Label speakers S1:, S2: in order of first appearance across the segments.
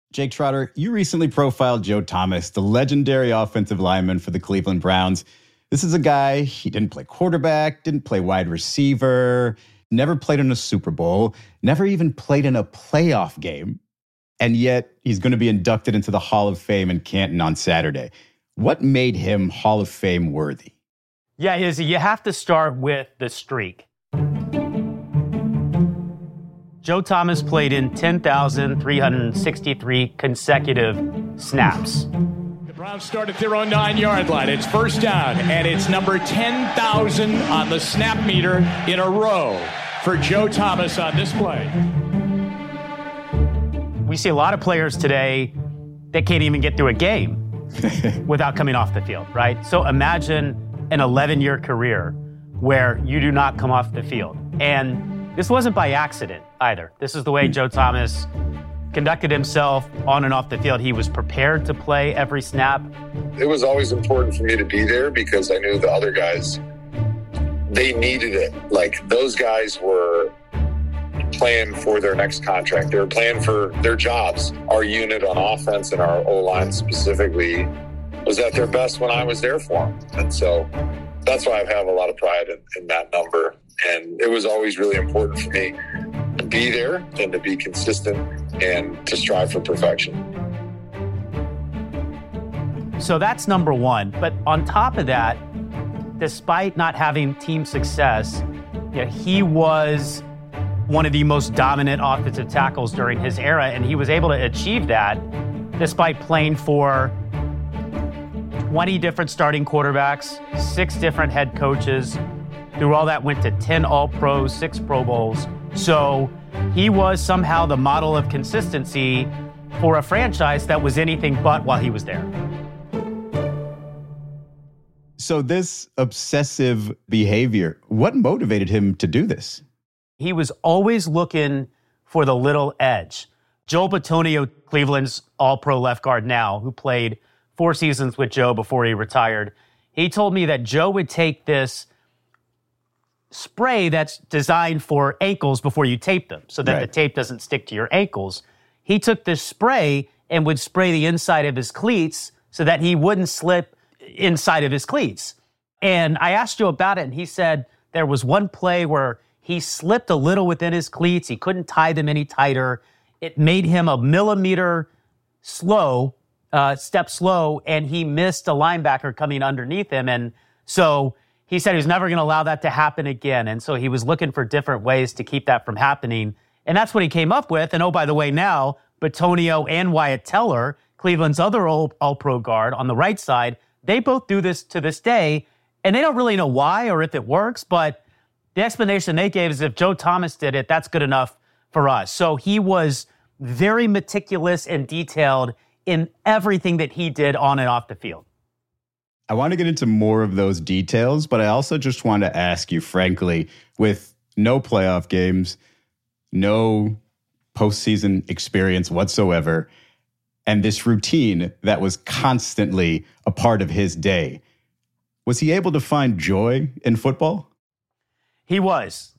S1: Jake Trotter, you recently profiled Joe Thomas, the legendary offensive lineman for the Cleveland Browns. This is a guy, he didn't play quarterback, didn't play wide receiver, never played in a Super Bowl, never even played in a playoff game. And yet he's going to be inducted into the Hall of Fame in Canton on Saturday. What made him Hall of Fame worthy?
S2: Yeah, Izzy, you have to start with the streak. Joe Thomas played in 10,363 consecutive snaps.
S3: The Browns start at their own 9-yard line. It's first down, and it's number 10,000 on the snap meter in a row for Joe Thomas on this play.
S2: We see a lot of players today that can't even get through a game without coming off the field, right? So imagine an 11-year career where you do not come off the field. And this wasn't by accident either. This is the way Joe Thomas conducted himself on and off the field. He was prepared to play every snap.
S4: It was always important for me to be there because I knew the other guys, they needed it. Like, those guys were playing for their next contract. They were playing for their jobs. Our unit on offense and our O-line specifically was at their best when I was there for them. And so that's why I have a lot of pride in that number. And it was always really important for me to be there and to be consistent and to strive for perfection.
S2: So that's number one. But on top of that, despite not having team success, he was one of the most dominant offensive tackles during his era, and he was able to achieve that despite playing for 20 different starting quarterbacks, 6 different head coaches. Through all that, went to 10 All-Pros, 6 Pro Bowls. So he was somehow the model of consistency for a franchise that was anything but while he was there.
S1: So this obsessive behavior, what motivated him to do this?
S2: He was always looking for the little edge. Joel Bitonio, Cleveland's All-Pro left guard now, who played 4 seasons with Joe before he retired, he told me that Joe would take this spray that's designed for ankles before you tape them so that the tape doesn't stick to your ankles. He took this spray and would spray the inside of his cleats so that he wouldn't slip inside of his cleats. And I asked Joe about it, and he said there was one play where he slipped a little within his cleats. He couldn't tie them any tighter. It made him a millimeter step slow, and he missed a linebacker coming underneath him. And so he said he was never going to allow that to happen again. And so he was looking for different ways to keep that from happening. And that's what he came up with. And oh, by the way, now Bitonio and Wyatt Teller, Cleveland's other all-pro guard on the right side, they both do this to this day. And they don't really know why or if it works, but the explanation they gave is if Joe Thomas did it, that's good enough for us. So he was very meticulous and detailed in everything that he did on and off the field.
S1: I want to get into more of those details, but I also just want to ask you, frankly, with no playoff games, no postseason experience whatsoever, and this routine that was constantly a part of his day, was he able to find joy in football?
S2: He was.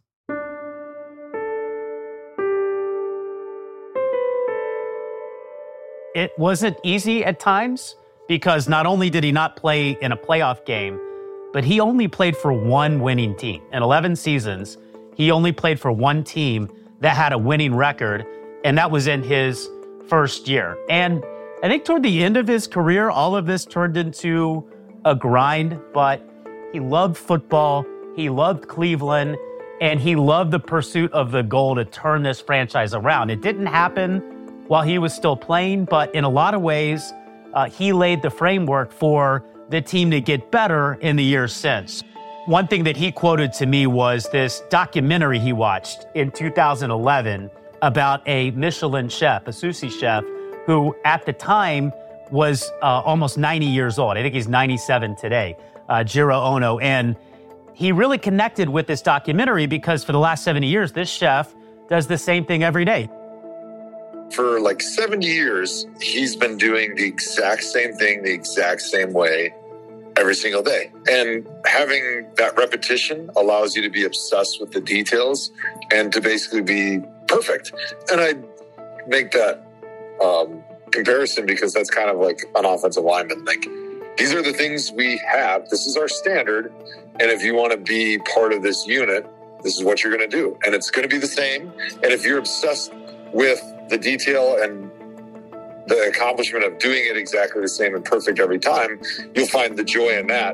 S2: It wasn't easy at times because not only did he not play in a playoff game, but he only played for one winning team. In 11 seasons, he only played for one team that had a winning record, and that was in his first year. And I think toward the end of his career, all of this turned into a grind, but he loved football, he loved Cleveland, and he loved the pursuit of the goal to turn this franchise around. It didn't happen while he was still playing, but in a lot of ways, he laid the framework for the team to get better in the years since. One thing that he quoted to me was this documentary he watched in 2011 about a Michelin chef, a sushi chef, who at the time was almost 90 years old. I think he's 97 today, Jiro Ono. And he really connected with this documentary because for the last 70 years, this chef does the same thing every day.
S4: For like 70 years, he's been doing the exact same thing, the exact same way every single day. And having that repetition allows you to be obsessed with the details and to basically be perfect. And I make that comparison because that's kind of like an offensive lineman. Like, these are the things we have. This is our standard. And if you want to be part of this unit, this is what you're going to do. And it's going to be the same. And if you're obsessed with the detail and the accomplishment of doing it exactly the same and perfect every time, you'll find the joy in that.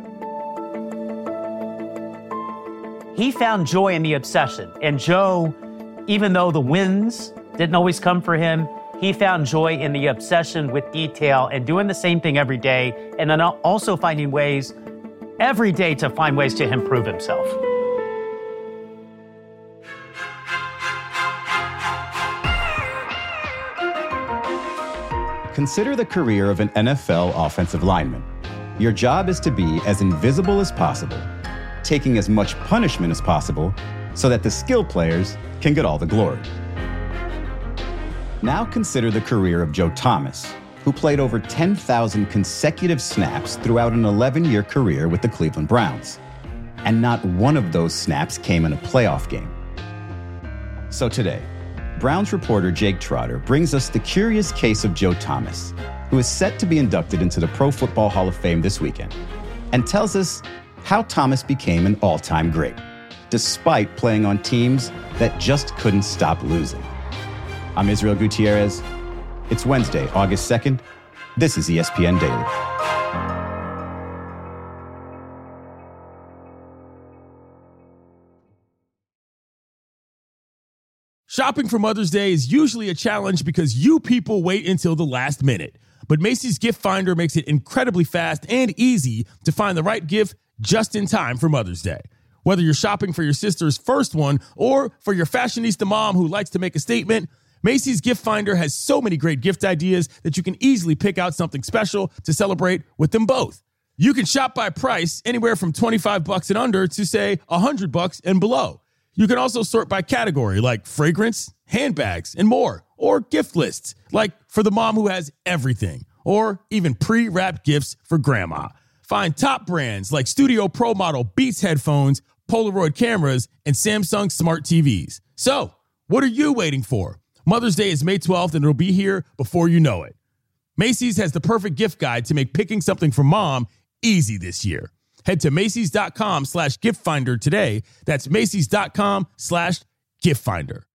S2: He found joy in the obsession. And Joe, even though the wins didn't always come for him, he found joy in the obsession with detail and doing the same thing every day, and then also finding ways every day to find ways to improve himself.
S1: Consider the career of an NFL offensive lineman. Your job is to be as invisible as possible, taking as much punishment as possible so that the skill players can get all the glory. Now consider the career of Joe Thomas, who played over 10,000 consecutive snaps throughout an 11-year career with the Cleveland Browns. And not one of those snaps came in a playoff game. So today, Browns reporter Jake Trotter brings us the curious case of Joe Thomas, who is set to be inducted into the Pro Football Hall of Fame this weekend, and tells us how Thomas became an all-time great, despite playing on teams that just couldn't stop losing. I'm Israel Gutierrez. It's Wednesday, August 2nd. This is ESPN Daily.
S5: Shopping for Mother's Day is usually a challenge because you people wait until the last minute. But Macy's Gift Finder makes it incredibly fast and easy to find the right gift just in time for Mother's Day. Whether you're shopping for your sister's first one or for your fashionista mom who likes to make a statement, Macy's Gift Finder has so many great gift ideas that you can easily pick out something special to celebrate with them both. You can shop by price anywhere from $25 and under to, say, $100 and below. You can also sort by category like fragrance, handbags, and more, or gift lists like for the mom who has everything, or even pre-wrapped gifts for grandma. Find top brands like Studio Pro Model Beats headphones, Polaroid cameras, and Samsung smart TVs. So, what are you waiting for? Mother's Day is May 12th, and it'll be here before you know it. Macy's has the perfect gift guide to make picking something for mom easy this year. Head to Macys.com/gift finder today. That's Macys.com/gift finder.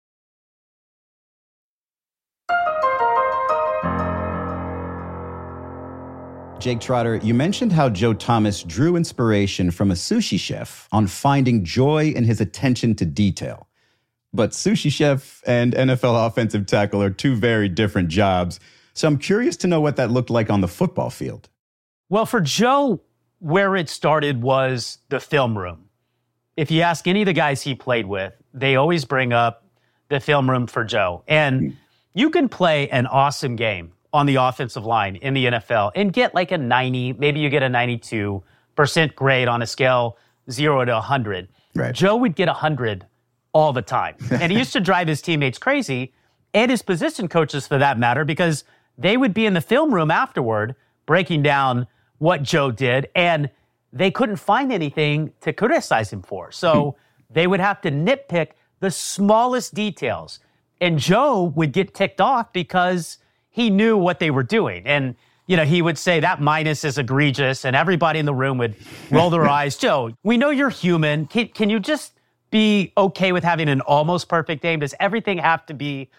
S1: Jake Trotter, you mentioned how Joe Thomas drew inspiration from a sushi chef on finding joy in his attention to detail. But sushi chef and NFL offensive tackle are two very different jobs. So I'm curious to know what that looked like on the football field.
S2: Well, for Joe, where it started was the film room. If you ask any of the guys he played with, they always bring up the film room for Joe. And you can play an awesome game on the offensive line in the NFL and get like a 90, maybe you get a 92% grade on a scale 0 to 100.
S1: Right.
S2: Joe would get 100 all the time. And he used to drive his teammates crazy, and his position coaches for that matter, because they would be in the film room afterward breaking down what Joe did, and they couldn't find anything to criticize him for. So they would have to nitpick the smallest details. And Joe would get ticked off because he knew what they were doing. And, you know, he would say that minus is egregious, and everybody in the room would roll their eyes. Joe, we know you're human. Can you just be okay with having an almost perfect game? Does everything have to be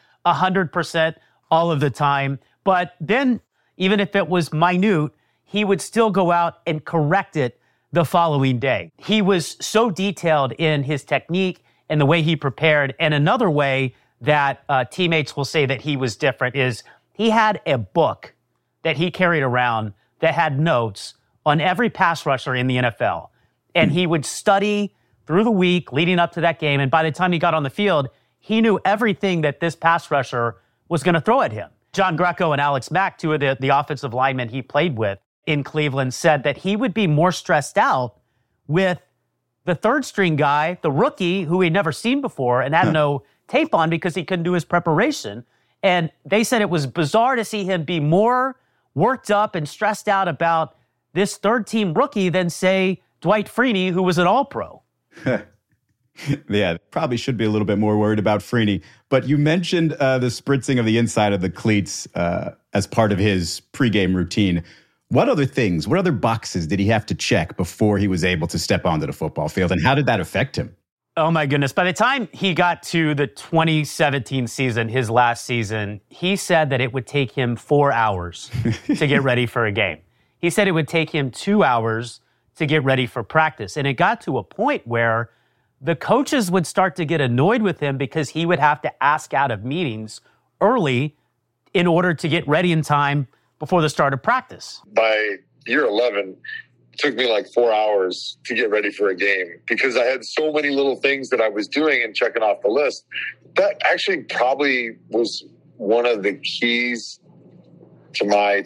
S2: 100% all of the time? But then, even if it was minute, he would still go out and correct it the following day. He was so detailed in his technique and the way he prepared. And another way that teammates will say that he was different is he had a book that he carried around that had notes on every pass rusher in the NFL. And he would study through the week leading up to that game. And by the time he got on the field, he knew everything that this pass rusher was going to throw at him. John Greco and Alex Mack, two of the offensive linemen he played with in Cleveland, said that he would be more stressed out with the third string guy, the rookie, who he'd never seen before and had no tape on because he couldn't do his preparation. And they said it was bizarre to see him be more worked up and stressed out about this third team rookie than, say, Dwight Freeney, who was an All-Pro.
S1: Yeah, probably should be a little bit more worried about Freeney. But you mentioned the spritzing of the inside of the cleats as part of his pregame routine. What other boxes did he have to check before he was able to step onto the football field? And how did that affect him?
S2: Oh, my goodness. By the time he got to the 2017 season, his last season, he said that it would take him 4 hours to get ready for a game. He said it would take him 2 hours to get ready for practice. And it got to a point where the coaches would start to get annoyed with him because he would have to ask out of meetings early in order to get ready in time before the start of practice.
S4: By year 11, it took me like 4 hours to get ready for a game because I had so many little things that I was doing and checking off the list. That actually probably was one of the keys to my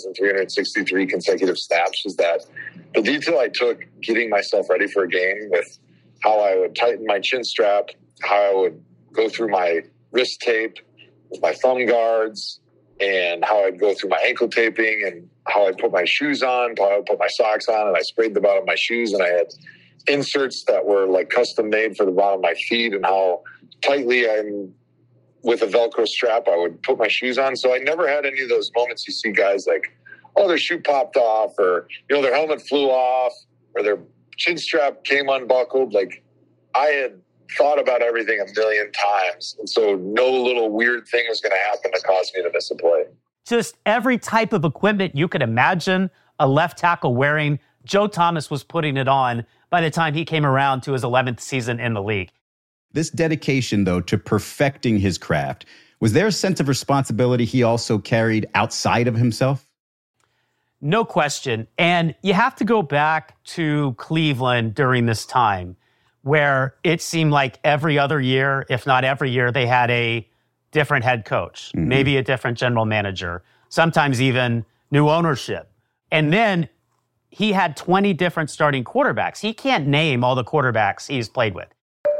S4: 10,363 consecutive snaps, is that the detail I took getting myself ready for a game, with how I would tighten my chin strap, how I would go through my wrist tape with my thumb guards, and how I'd go through my ankle taping, and how I'd put my shoes on, how I'd put my socks on, and I sprayed the bottom of my shoes, and I had inserts that were like custom made for the bottom of my feet, and how tightly I'm with a Velcro strap I would put my shoes on. So I never had any of those moments you see guys like, oh, their shoe popped off, or, their helmet flew off, or their chin strap came unbuckled. Like, I had thought about everything a million times. And so no little weird thing was going to happen to cause me to miss a play.
S2: Just every type of equipment you could imagine a left tackle wearing, Joe Thomas was putting it on by the time he came around to his 11th season in the league.
S1: This dedication, though, to perfecting his craft, was there a sense of responsibility he also carried outside of himself?
S2: No question. And you have to go back to Cleveland during this time, where it seemed like every other year, if not every year, they had a different head coach, maybe a different general manager, sometimes even new ownership. And then he had 20 different starting quarterbacks. He can't name all the quarterbacks he's played with.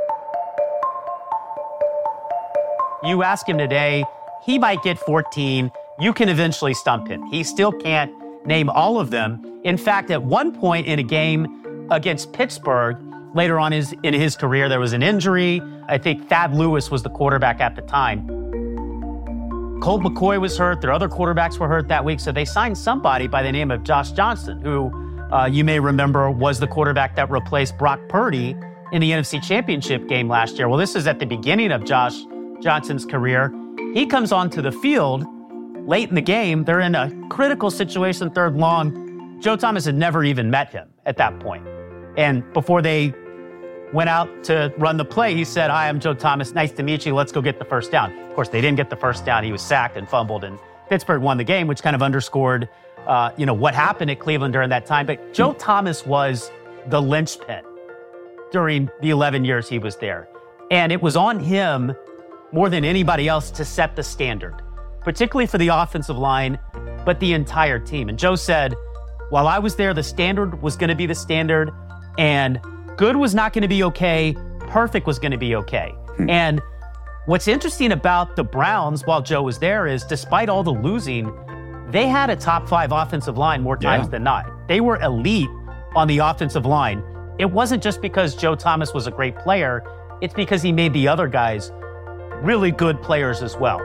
S2: You ask him today, he might get 14. You can eventually stump him. He still can't name all of them. In fact, at one point in a game against Pittsburgh, later on in his career, there was an injury. I think Thad Lewis was the quarterback at the time. Colt McCoy was hurt. Their other quarterbacks were hurt that week. So they signed somebody by the name of Josh Johnson, who you may remember was the quarterback that replaced Brock Purdy in the NFC Championship game last year. Well, this is at the beginning of Josh Johnson's career. He comes onto the field late in the game. They're in a critical situation, third long. Joe Thomas had never even met him at that point. And before they went out to run the play, he said, "Hi, I'm Joe Thomas. Nice to meet you. Let's go get the first down." Of course, they didn't get the first down. He was sacked and fumbled, and Pittsburgh won the game, which kind of underscored, what happened at Cleveland during that time. But Joe Thomas was the linchpin during the 11 years he was there. And it was on him more than anybody else to set the standard, particularly for the offensive line, but the entire team. And Joe said, while I was there, the standard was going to be the standard, and good was not going to be okay. Perfect was going to be okay. And what's interesting about the Browns while Joe was there is, despite all the losing, they had a top 5 offensive line more times than not. They were elite on the offensive line. It wasn't just because Joe Thomas was a great player. It's because he made the other guys really good players as well.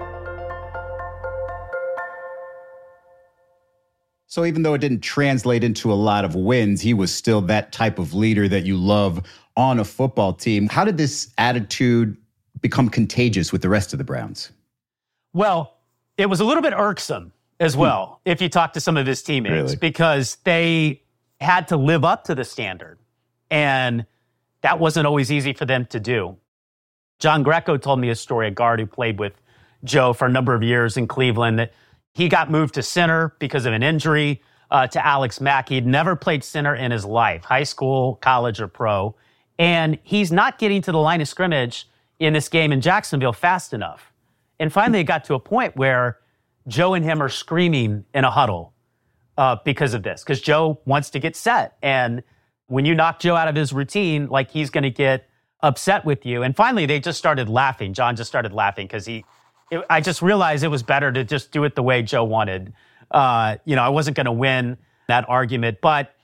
S1: So even though it didn't translate into a lot of wins, he was still that type of leader that you love on a football team. How did this attitude become contagious with the rest of the Browns?
S2: Well, it was a little bit irksome as well, if you talk to some of his teammates, because they had to live up to the standard. And that wasn't always easy for them to do. John Greco told me a story, a guard who played with Joe for a number of years in Cleveland, that he got moved to center because of an injury to Alex Mack. He'd never played center in his life, high school, college, or pro. And he's not getting to the line of scrimmage in this game in Jacksonville fast enough. And finally, it got to a point where Joe and him are screaming in a huddle because of this, because Joe wants to get set. And when you knock Joe out of his routine, like, he's going to get upset with you. And finally, they just started laughing. John just started laughing because I just realized it was better to just do it the way Joe wanted. I wasn't going to win that argument. But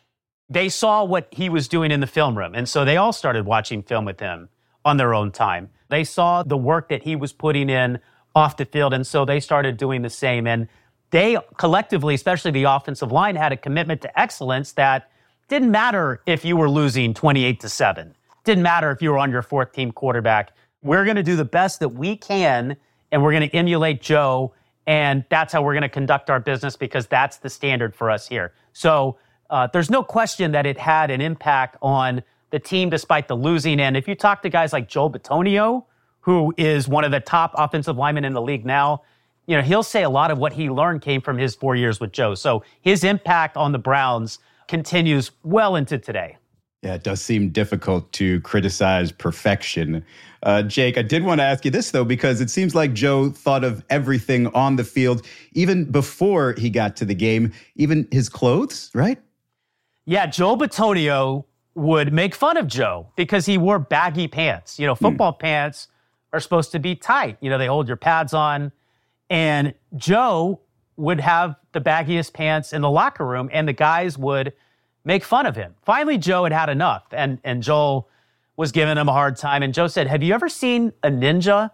S2: they saw what he was doing in the film room. And so they all started watching film with him on their own time. They saw the work that he was putting in off the field, and so they started doing the same. And they collectively, especially the offensive line, had a commitment to excellence that didn't matter if you were losing 28-7. Didn't matter if you were on your fourth team quarterback. We're going to do the best that we can, and we're going to emulate Joe, and that's how we're going to conduct our business because that's the standard for us here. So there's no question that it had an impact on the team despite the losing. And if you talk to guys like Joe Bitonio, who is one of the top offensive linemen in the league now, he'll say a lot of what he learned came from his 4 years with Joe. So his impact on the Browns continues well into today.
S1: Yeah, it does seem difficult to criticize perfection. Jake, I did want to ask you this, though, because it seems like Joe thought of everything on the field, even before he got to the game, even his clothes, right?
S2: Yeah, Joe Bitonio would make fun of Joe because he wore baggy pants. Football pants are supposed to be tight. They hold your pads on. And Joe would have the baggiest pants in the locker room, and the guys would make fun of him. Finally, Joe had had enough, and Joel was giving him a hard time. And Joe said, "Have you ever seen a ninja?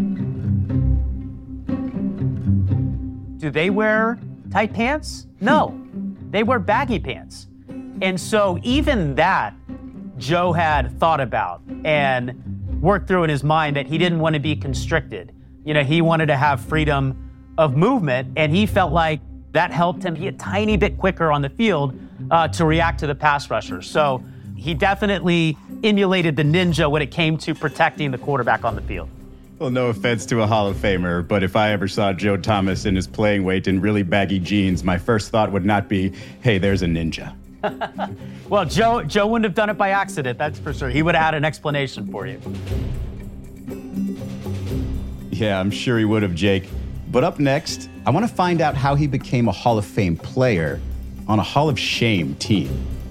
S2: Do they wear tight pants? No, they wear baggy pants." And so even that, Joe had thought about and worked through in his mind that he didn't want to be constricted. He wanted to have freedom of movement, and he felt like that helped him be a tiny bit quicker on the field to react to the pass rushers. So he definitely emulated the ninja when it came to protecting the quarterback on the field.
S1: Well, no offense to a Hall of Famer, but if I ever saw Joe Thomas in his playing weight in really baggy jeans, my first thought would not be, hey, there's a ninja.
S2: Well, Joe wouldn't have done it by accident, that's for sure. He would have had an explanation for you.
S1: Yeah, I'm sure he would have, Jake. But up next, I want to find out how he became a Hall of Fame player on a Hall of Shame team.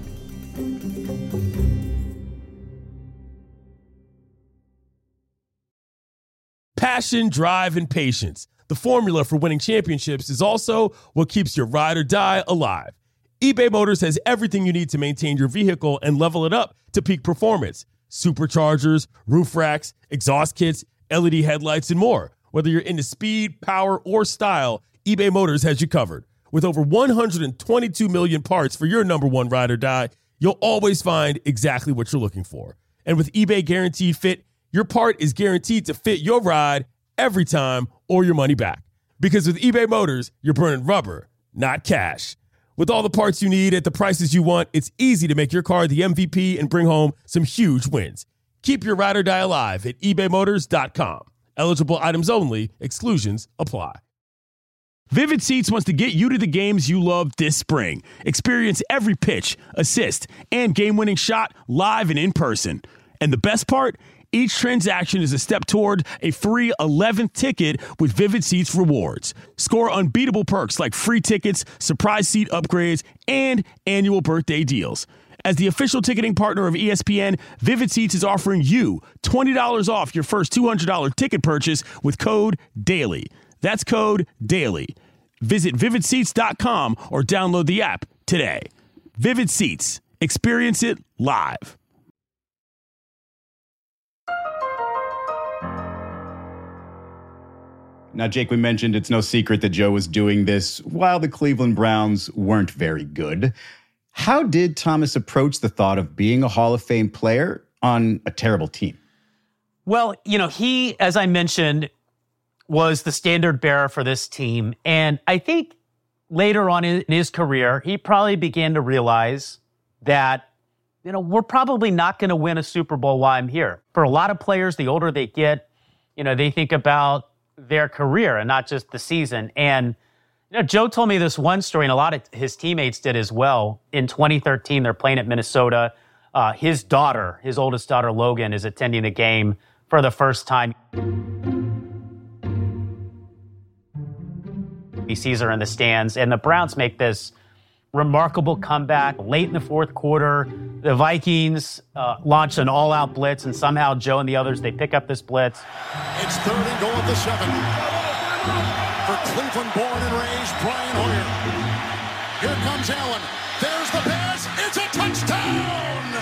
S5: Passion, drive, and patience. The formula for winning championships is also what keeps your ride or die alive. eBay Motors has everything you need to maintain your vehicle and level it up to peak performance. Superchargers, roof racks, exhaust kits, LED headlights, and more. Whether you're into speed, power, or style, eBay Motors has you covered. With over 122 million parts for your number one ride or die, you'll always find exactly what you're looking for. And with eBay Guaranteed Fit, your part is guaranteed to fit your ride every time or your money back. Because with eBay Motors, you're burning rubber, not cash. With all the parts you need at the prices you want, it's easy to make your car the MVP and bring home some huge wins. Keep your ride or die alive at ebaymotors.com. Eligible items only. Exclusions apply. Vivid Seats wants to get you to the games you love this spring. Experience every pitch, assist, and game-winning shot live and in person. And the best part? Each transaction is a step toward a free 11th ticket with Vivid Seats rewards. Score unbeatable perks like free tickets, surprise seat upgrades, and annual birthday deals. As the official ticketing partner of ESPN, Vivid Seats is offering you $20 off your first $200 ticket purchase with code DAILY. That's code DAILY. Visit vividseats.com or download the app today. Vivid Seats. Experience it live.
S1: Now, Jake, we mentioned it's no secret that Joe was doing this while the Cleveland Browns weren't very good. How did Thomas approach the thought of being a Hall of Fame player on a terrible team?
S2: Well, he, as I mentioned, was the standard bearer for this team. And I think later on in his career, he probably began to realize that, we're probably not going to win a Super Bowl while I'm here. For a lot of players, the older they get, they think about their career and not just the season. And Joe told me this one story, and a lot of his teammates did as well. In 2013, they're playing at Minnesota. His oldest daughter, Logan, is attending the game for the first time. He sees her in the stands, and the Browns make this remarkable comeback late in the fourth quarter. The Vikings launch an all-out blitz, and somehow Joe and the others, they pick up this blitz.
S6: It's 3rd and goal at the 7. For Cleveland born and raised Brian Hoyer. Here comes Allen. There's the pass. It's a touchdown!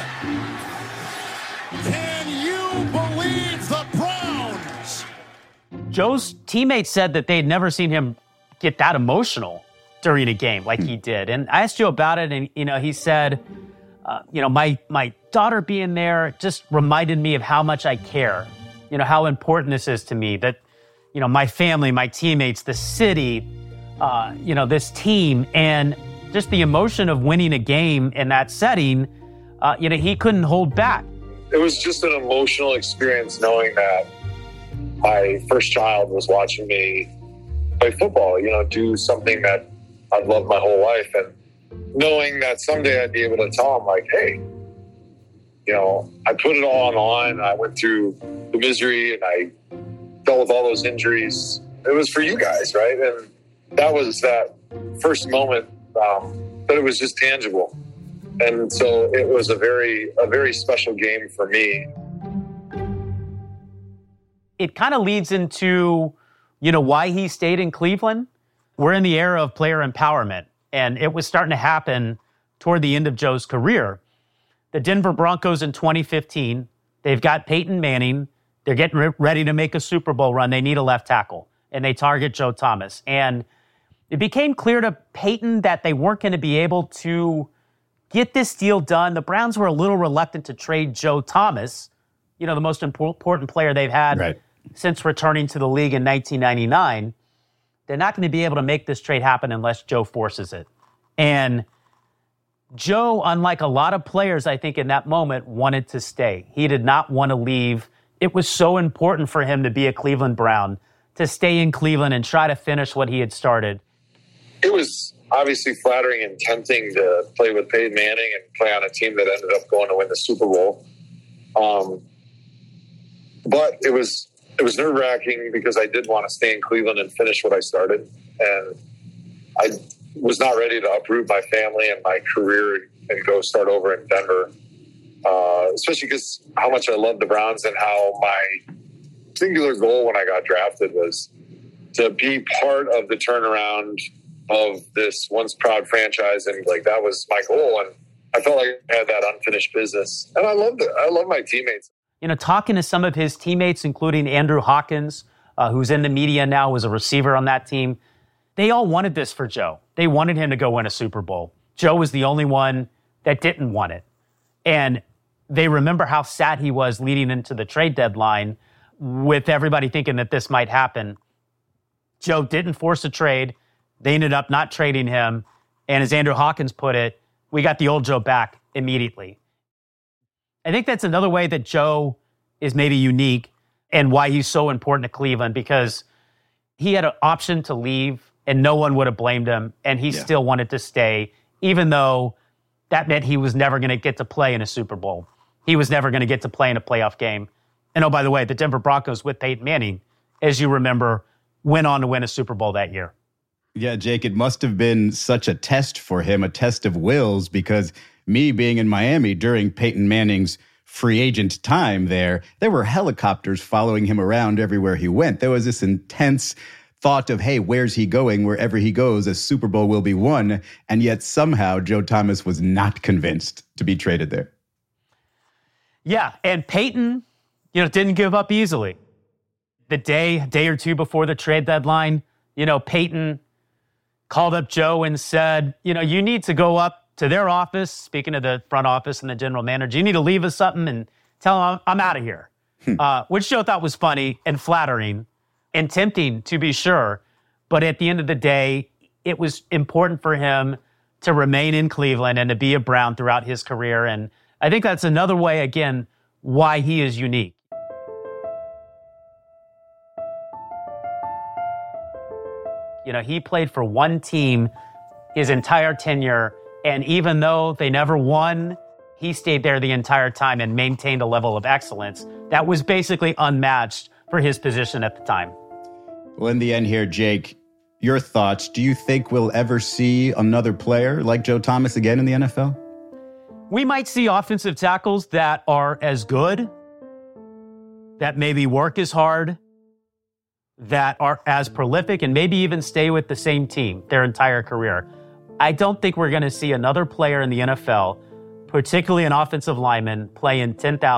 S6: Can you believe the Browns?
S2: Joe's teammates said that they'd never seen him get that emotional during a game like he did. And I asked Joe about it, and, he said, my daughter being there just reminded me of how much I care, how important this is to me, that, my family, my teammates, the city, this team, and just the emotion of winning a game in that setting, he couldn't hold back.
S4: It was just an emotional experience knowing that my first child was watching me play football, do something that I've loved my whole life. And knowing that someday I'd be able to tell him, like, hey, I put it all on the line. I went through the misery and I dealt with all those injuries. It was for you guys, right? And that was that first moment that it was just tangible. And so it was a very special game for me.
S2: It kind of leads into, why he stayed in Cleveland. We're in the era of player empowerment, and it was starting to happen toward the end of Joe's career. The Denver Broncos in 2015, they've got Peyton Manning. They're getting ready to make a Super Bowl run. They need a left tackle, and they target Joe Thomas. And it became clear to Peyton that they weren't going to be able to get this deal done. The Browns were a little reluctant to trade Joe Thomas, the most important player they've had since returning to the league in 1999. They're not going to be able to make this trade happen unless Joe forces it. And Joe, unlike a lot of players, I think in that moment, wanted to stay. He did not want to leave. It was so important for him to be a Cleveland Brown, to stay in Cleveland and try to finish what he had started.
S4: It was obviously flattering and tempting to play with Peyton Manning and play on a team that ended up going to win the Super Bowl. But it was nerve-wracking because I did want to stay in Cleveland and finish what I started. And I was not ready to uproot my family and my career and go start over in Denver, especially because how much I love the Browns and how my singular goal when I got drafted was to be part of the turnaround of this once proud franchise. And that was my goal. And I felt like I had that unfinished business. And I loved it. I love my teammates.
S2: Talking to some of his teammates, including Andrew Hawkins, who's in the media now, was a receiver on that team. They all wanted this for Joe. They wanted him to go win a Super Bowl. Joe was the only one that didn't want it. And they remember how sad he was leading into the trade deadline with everybody thinking that this might happen. Joe didn't force a trade. They ended up not trading him. And as Andrew Hawkins put it, we got the old Joe back immediately. I think that's another way that Joe is maybe unique and why he's so important to Cleveland, because he had an option to leave and no one would have blamed him, and he still wanted to stay, even though that meant he was never going to get to play in a Super Bowl. He was never going to get to play in a playoff game. And oh, by the way, the Denver Broncos with Peyton Manning, as you remember, went on to win a Super Bowl that year.
S1: Yeah, Jake, it must have been such a test for him, a test of wills, because me being in Miami during Peyton Manning's free agent time there were helicopters following him around everywhere he went. There was this intense thought of, hey, where's he going? Wherever he goes, a Super Bowl will be won. And yet somehow Joe Thomas was not convinced to be traded there.
S2: Yeah, and Peyton, didn't give up easily. The day or two before the trade deadline, Peyton called up Joe and said, you need to go up to their office, speaking of the front office and the general manager, you need to leave us something and tell them I'm out of here. Which Joe thought was funny and flattering and tempting, to be sure. But at the end of the day, it was important for him to remain in Cleveland and to be a Brown throughout his career. And I think that's another way, again, why he is unique. He played for one team his entire tenure, and even though they never won, he stayed there the entire time and maintained a level of excellence that was basically unmatched for his position at the time.
S1: Well, in the end here, Jake, your thoughts. Do you think we'll ever see another player like Joe Thomas again in the NFL?
S2: We might see offensive tackles that are as good, that maybe work as hard, that are as prolific, and maybe even stay with the same team their entire career. I don't think we're going to see another player in the NFL particularly an offensive lineman playing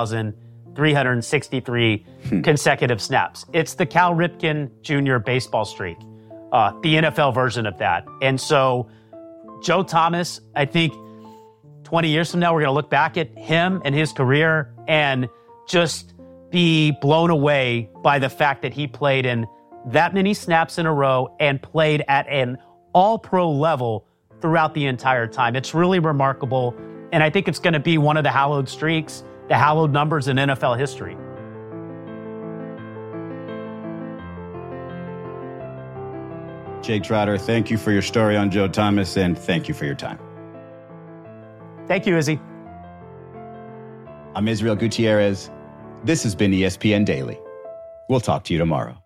S2: 10,363 consecutive snaps. It's the Cal Ripken Jr. baseball streak, the NFL version of that. And so Joe Thomas, I think 20 years from now, we're going to look back at him and his career and just be blown away by the fact that he played in that many snaps in a row and played at an all-pro level throughout the entire time. It's really remarkable, and I think it's going to be one of the hallowed streaks, the hallowed numbers in NFL history.
S1: Jake Trotter, thank you for your story on Joe Thomas, and thank you for your time.
S2: Thank you, Izzy.
S1: I'm Israel Gutierrez. This has been ESPN Daily. We'll talk to you tomorrow.